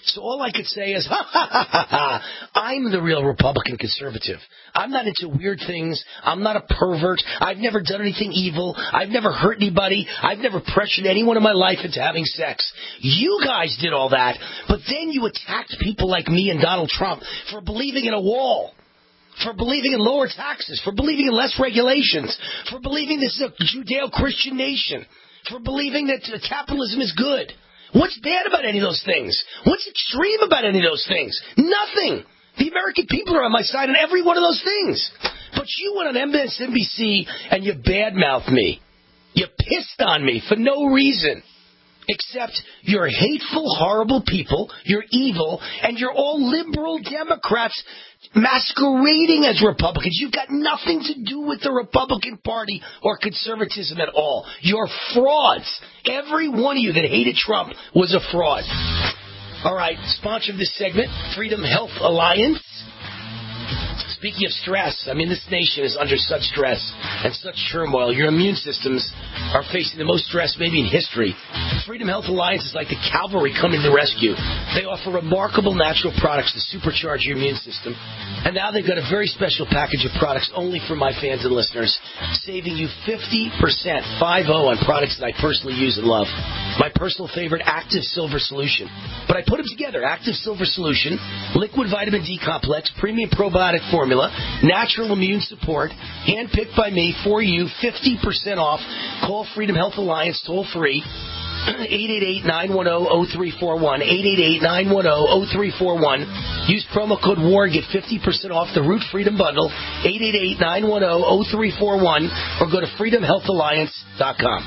So all I could say is, ha, ha, ha, ha, ha, I'm the real Republican conservative. I'm not into weird things. I'm not a pervert. I've never done anything evil. I've never hurt anybody. I've never pressured anyone in my life into having sex. You guys did all that, but then you attacked people like me and Donald Trump for believing in a wall, for believing in lower taxes, for believing in less regulations, for believing this is a Judeo-Christian nation, for believing that capitalism is good. What's bad about any of those things? What's extreme about any of those things? Nothing. The American people are on my side on every one of those things. But you went on M S N B C and you badmouthed me. You pissed on me for no reason. Except you're hateful, horrible people, you're evil, and you're all liberal Democrats masquerading as Republicans. You've got nothing to do with the Republican Party or conservatism at all. You're frauds. Every one of you that hated Trump was a fraud. All right, sponsor of this segment, Freedom Health Alliance. Speaking of stress, I mean, this nation is under such stress and such turmoil. Your immune systems are facing the most stress maybe in history. Freedom Health Alliance is like the cavalry coming to the rescue. They offer remarkable natural products to supercharge your immune system. And now they've got a very special package of products only for my fans and listeners, saving you fifty percent, five oh, on products that I personally use and love. My personal favorite, Active Silver Solution. But I put them together. Active Silver Solution, Liquid Vitamin D Complex, Premium Probiotic Formula, Natural Immune Support, handpicked by me for you, fifty percent off. Call Freedom Health Alliance toll free, eight eight eight, nine one zero, zero three four one, eight eight eight, nine one zero, zero three four one. Use promo code WAR, get fifty percent off the Root Freedom Bundle, eight eight eight, nine one zero, zero three four one, or go to freedom health alliance dot com.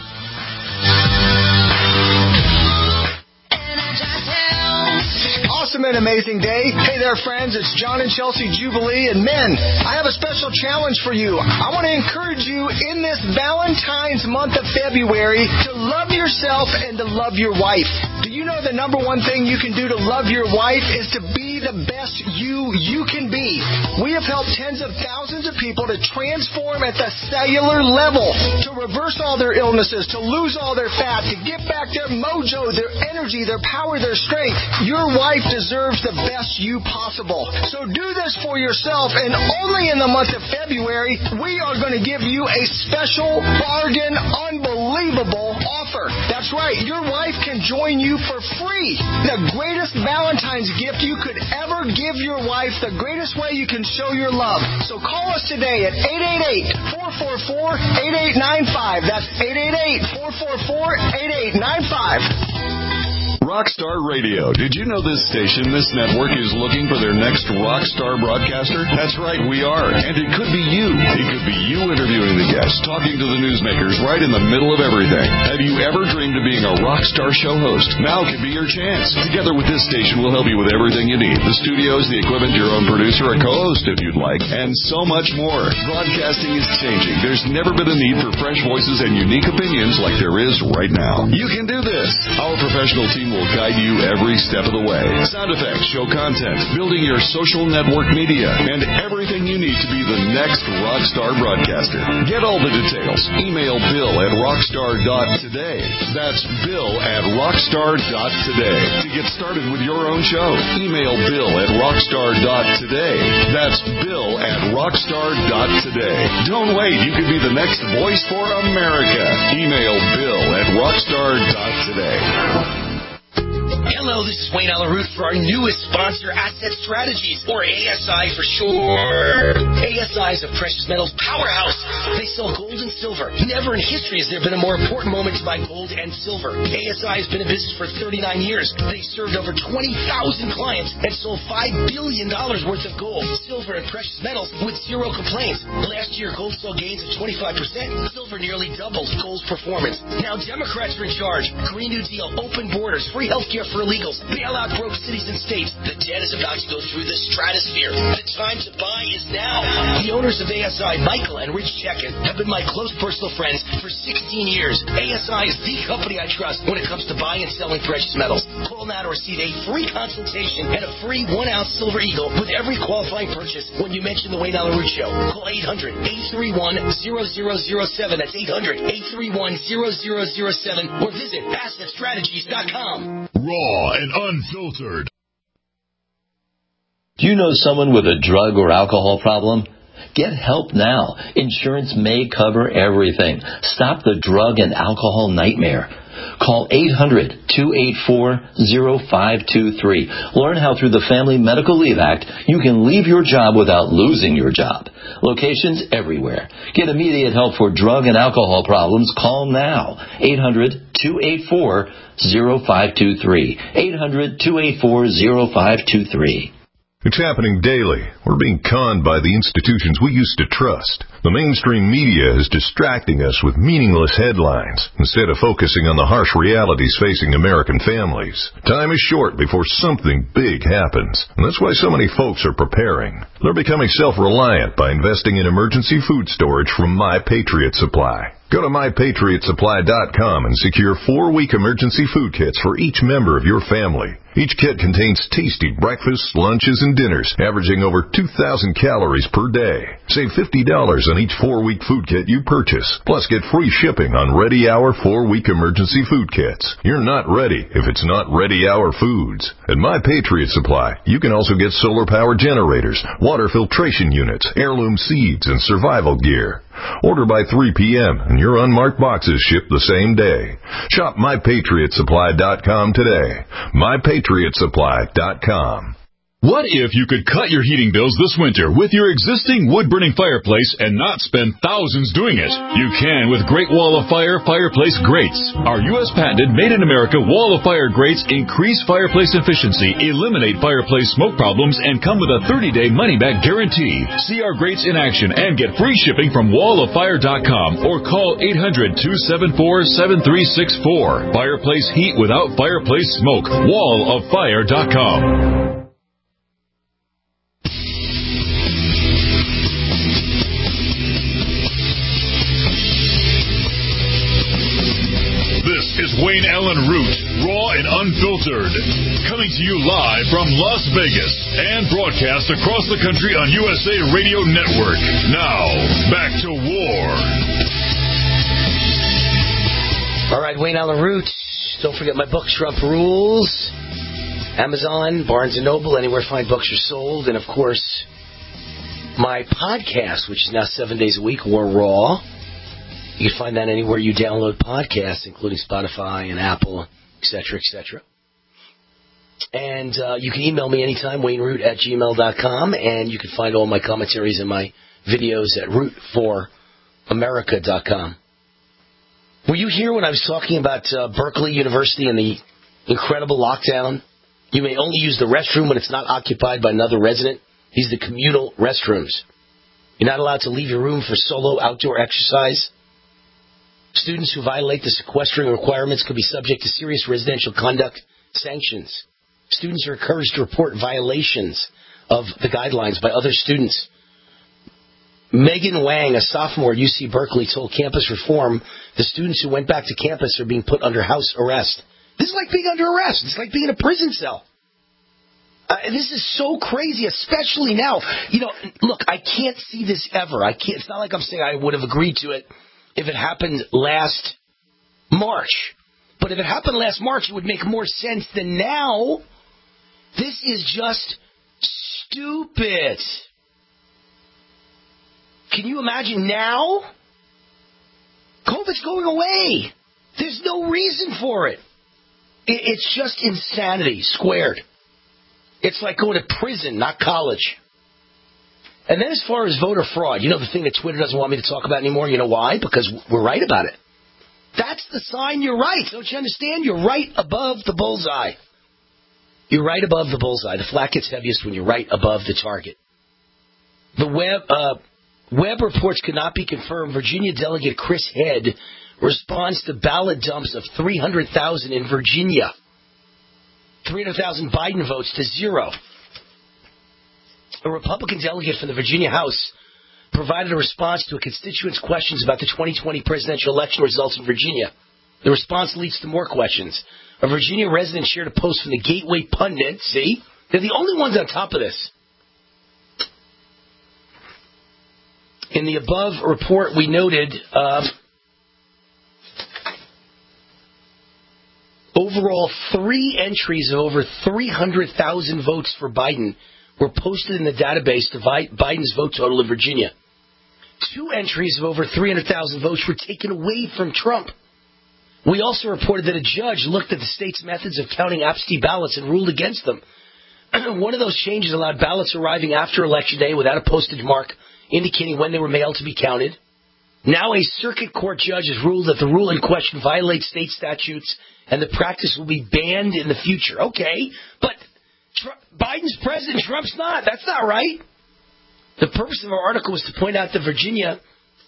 Awesome and amazing day. Hey there, friends. It's John and Chelsea Jubilee. And men, I have a special challenge for you. I want to encourage you in this Valentine's month of February to love yourself and to love your wife. Do you know the number one thing you can do to love your wife is to be the best you you can be? We have helped tens of thousands of people to transform at the cellular level, to reverse all their illnesses, to lose all their fat, to get back their mojo, their energy, their power, their strength. Your wife deserves the best you possible. So do this for yourself, and only in the month of February, we are going to give you a special bargain, unbelievable offer. That's right, your wife can join you for free. The greatest Valentine's gift you could ever give your wife, the greatest way you can show your love. So call us today at eight eight eight, four four four, eight eight nine five. That's eight eight eight, four four four, eight eight nine five. Rockstar Radio. Did you know this station, this network, is looking for their next rockstar broadcaster? That's right, we are. And it could be you. It could be you interviewing the guests, talking to the newsmakers right in the middle of everything. Have you ever dreamed of being a rockstar show host? Now could be your chance. Together with this station, we'll help you with everything you need. The studios, the equipment, your own producer, a co-host if you'd like, and so much more. Broadcasting is changing. There's never been a need for fresh voices and unique opinions like there is right now. You can do this. Our professional team will guide you every step of the way. Sound effects, show content, building your social network media, and everything you need to be the next rockstar broadcaster. Get all the details. Email Bill at rockstar dot today. That's Bill at rockstar dot today. To get started with your own show, email Bill at rockstar dot today. That's Bill at rockstar dot today. Don't wait. You could be the next voice for America. Email Bill at rockstar dot today. Hello, this is Wayne Alaruth for our newest sponsor, Asset Strategies, or A S I for short. A S I is a precious metals powerhouse. They sell gold and silver. Never in history has there been a more important moment to buy gold and silver. A S I has been in business for thirty-nine years. They served over twenty thousand clients and sold five billion dollars worth of gold, silver, and precious metals with zero complaints. Last year, gold saw gains of twenty-five percent. Silver nearly doubled gold's performance. Now Democrats are in charge. Green New Deal, open borders, free health care for illegals, bail out broke cities and states. The debt is about to go through the stratosphere. The time to buy is now. The owners of A S I, Michael and Rich Checkin, have been my close personal friends for sixteen years. A S I is the company I trust when it comes to buying and selling precious metals. Call now to receive a free consultation and a free one-ounce Silver Eagle with every qualifying purchase when you mention the Wayne Alaruth Show. Call eight hundred, eight three one, zero zero zero seven. That's eight hundred, eight three one, zero zero zero seven. Or visit asset strategies dot com. Raw and unfiltered. Do you know someone with a drug or alcohol problem? Get help now. Insurance may cover everything. Stop the drug and alcohol nightmare. Call eight hundred, two eight four, zero five two three. Learn how through the Family Medical Leave Act you can leave your job without losing your job. Locations everywhere. Get immediate help for drug and alcohol problems. Call now. eight hundred, two eight four, zero five two three. eight hundred, two eight four, zero five two three. It's happening daily. We're being conned by the institutions we used to trust. The mainstream media is distracting us with meaningless headlines instead of focusing on the harsh realities facing American families. Time is short before something big happens, and that's why so many folks are preparing. They're becoming self-reliant by investing in emergency food storage from My Patriot Supply. Go to my patriot supply dot com and secure four-week emergency food kits for each member of your family. Each kit contains tasty breakfasts, lunches, and dinners, averaging over two thousand calories per day. Save fifty dollars on each four-week food kit you purchase. Plus, get free shipping on Ready Hour four-week emergency food kits. You're not ready if it's not Ready Hour Foods. At My Patriot Supply, you can also get solar power generators, water filtration units, heirloom seeds, and survival gear. Order by three p.m. and your unmarked boxes ship the same day. Shop my patriot supply dot com today. my patriot supply dot com. What if you could cut your heating bills this winter with your existing wood-burning fireplace and not spend thousands doing it? You can with Great Wall of Fire Fireplace Grates. Our U S patented made-in-America Wall of Fire grates increase fireplace efficiency, eliminate fireplace smoke problems, and come with a thirty-day money-back guarantee. See our grates in action and get free shipping from wall of fire dot com or call eight hundred, two seven four, seven three six four. Fireplace heat without fireplace smoke. wall of fire dot com. Is Wayne Allen Root, raw and unfiltered, coming to you live from Las Vegas and broadcast across the country on U S A Radio Network. Now, back to war. All right, Wayne Allen Root. Don't forget my book, Trump Rules. Amazon, Barnes and Noble, anywhere fine books are sold. And, of course, my podcast, which is now seven days a week, War Raw. You can find that anywhere you download podcasts, including Spotify and Apple, et cetera, et cetera. And uh, you can email me anytime, wayne root at gmail dot com, and you can find all my commentaries and my videos at root for america dot com. Were you here when I was talking about uh, Berkeley University and the incredible lockdown? You may only use the restroom when it's not occupied by another resident. These are the communal restrooms. You're not allowed to leave your room for solo outdoor exercise. Students who violate the sequestering requirements could be subject to serious residential conduct sanctions. Students are encouraged to report violations of the guidelines by other students. Megan Wang, a sophomore at U C Berkeley, told Campus Reform the students who went back to campus are being put under house arrest. This is like being under arrest. It's like being in a prison cell. Uh, this is so crazy, especially now. You know, look, I can't see this ever. I can't. It's not like I'm saying I would have agreed to it if it happened last March. But if it happened last March, it would make more sense than now. This is just stupid. Can you imagine now? COVID's going away. There's no reason for it. it. It's just insanity squared. It's like going to prison, not college. And then as far as voter fraud, you know the thing that Twitter doesn't want me to talk about anymore? You know why? Because we're right about it. That's the sign you're right. Don't you understand? You're right above the bullseye. You're right above the bullseye. The flak gets heaviest when you're right above the target. The web, uh, web reports could not be confirmed. Virginia Delegate Chris Head responds to ballot dumps of three hundred thousand in Virginia. three hundred thousand Biden votes to zero. A Republican delegate from the Virginia House provided a response to a constituent's questions about the twenty twenty presidential election results in Virginia. The response leads to more questions. A Virginia resident shared a post from the Gateway Pundit. See? They're the only ones on top of this. In the above report, we noted uh, overall three entries of over three hundred thousand votes for Biden were posted in the database to Biden's vote total in Virginia. Two entries of over three hundred thousand votes were taken away from Trump. We also reported that a judge looked at the state's methods of counting absentee ballots and ruled against them. One of those changes allowed ballots arriving after Election Day without a postage mark indicating when they were mailed to be counted. Now a circuit court judge has ruled that the rule in question violates state statutes and the practice will be banned in the future. Okay, but Trump, Biden's president, Trump's not. That's not right. The purpose of our article was to point out that Virginia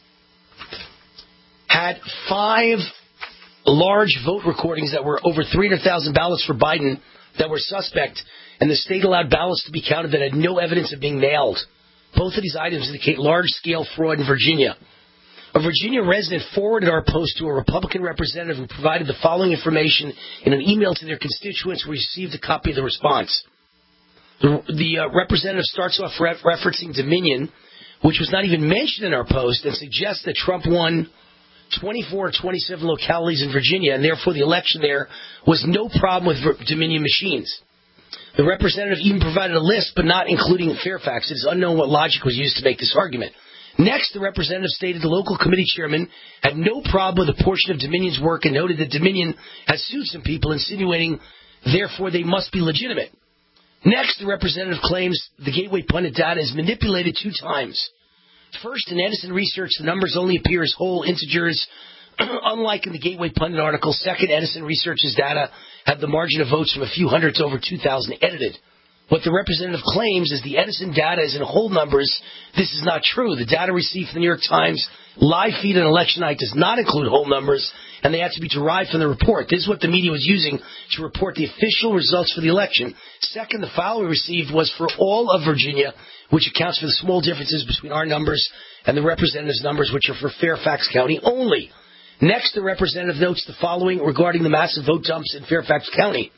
had five large vote recordings that were over three hundred thousand ballots for Biden that were suspect, and the state allowed ballots to be counted that had no evidence of being mailed. Both of these items indicate large-scale fraud in Virginia. A Virginia resident forwarded our post to a Republican representative who provided the following information in an email to their constituents who received a copy of the response. The, the uh, representative starts off re- referencing Dominion, which was not even mentioned in our post, and suggests that Trump won twenty-four or twenty-seven localities in Virginia, and therefore the election there was no problem with Vir- Dominion machines. The representative even provided a list, but not including Fairfax. It is unknown what logic was used to make this argument. Next, the representative stated the local committee chairman had no problem with a portion of Dominion's work and noted that Dominion has sued some people, insinuating, therefore, they must be legitimate. Next, the representative claims the Gateway Pundit data is manipulated two times. First, in Edison Research, the numbers only appear as whole integers, unlike in the Gateway Pundit article. Second, Edison Research's data had the margin of votes from a few hundred to over two thousand edited. What the representative claims is the Edison data is in whole numbers. This is not true. The data received from the New York Times live feed on election night does not include whole numbers, and they have to be derived from the report. This is what the media was using to report the official results for the election. Second, the file we received was for all of Virginia, which accounts for the small differences between our numbers and the representative's numbers, which are for Fairfax County only. Next, the representative notes the following regarding the massive vote dumps in Fairfax County.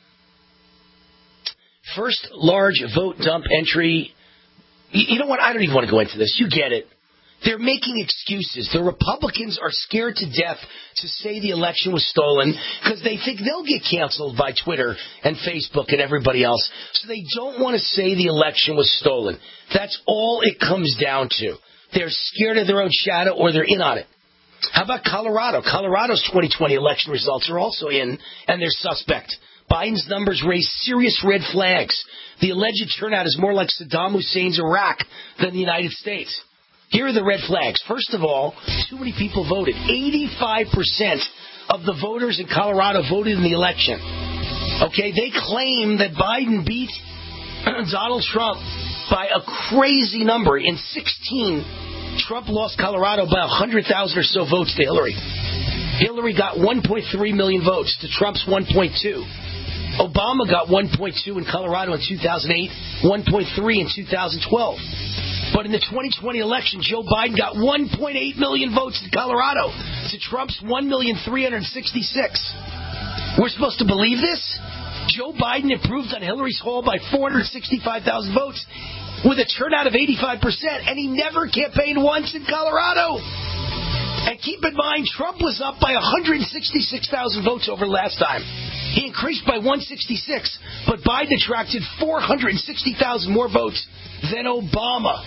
First large vote dump entry. You know what? I don't even want to go into this. You get it. They're making excuses. The Republicans are scared to death to say the election was stolen because they think they'll get canceled by Twitter and Facebook and everybody else. So they don't want to say the election was stolen. That's all it comes down to. They're scared of their own shadow or they're in on it. How about Colorado? Colorado's twenty twenty election results are also in, and they're suspect. Biden's numbers raise serious red flags. The alleged turnout is more like Saddam Hussein's Iraq than the United States. Here are the red flags. First of all, too many people voted. eighty-five percent of the voters in Colorado voted in the election. Okay, they claim that Biden beat Donald Trump by a crazy number. In sixteen, Trump lost Colorado by one hundred thousand or so votes to Hillary. Hillary got one point three million votes to Trump's one point two. Obama got one point two in Colorado in two thousand eight, one point three in two thousand twelve. But in the twenty twenty election, Joe Biden got one point eight million votes in Colorado to Trump's one million three hundred sixty-six. We're supposed to believe this? Joe Biden improved on Hillary's haul by four hundred sixty-five thousand votes with a turnout of eighty-five percent, and he never campaigned once in Colorado. And keep in mind, Trump was up by one hundred sixty-six thousand votes over last time. He increased by one hundred sixty-six, but Biden attracted four hundred sixty thousand more votes than Obama.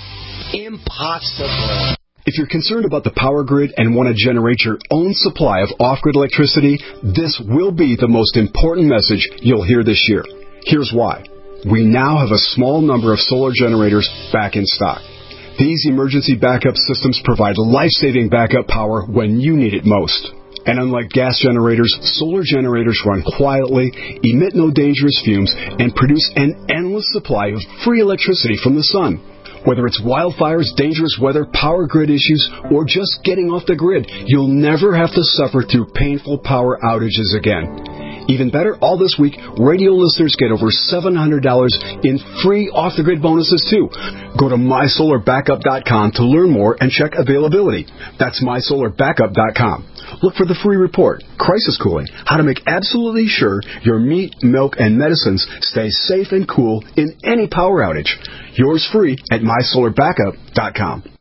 Impossible. If you're concerned about the power grid and want to generate your own supply of off-grid electricity, this will be the most important message you'll hear this year. Here's why. We now have a small number of solar generators back in stock. These emergency backup systems provide life-saving backup power when you need it most. And unlike gas generators, solar generators run quietly, emit no dangerous fumes, and produce an endless supply of free electricity from the sun. Whether it's wildfires, dangerous weather, power grid issues, or just getting off the grid, you'll never have to suffer through painful power outages again. Even better, all this week, radio listeners get over seven hundred dollars in free off-the-grid bonuses, too. Go to my solar backup dot com to learn more and check availability. That's my solar backup dot com. Look for the free report, Crisis Cooling, how to make absolutely sure your meat, milk, and medicines stay safe and cool in any power outage. Yours free at my solar backup dot com.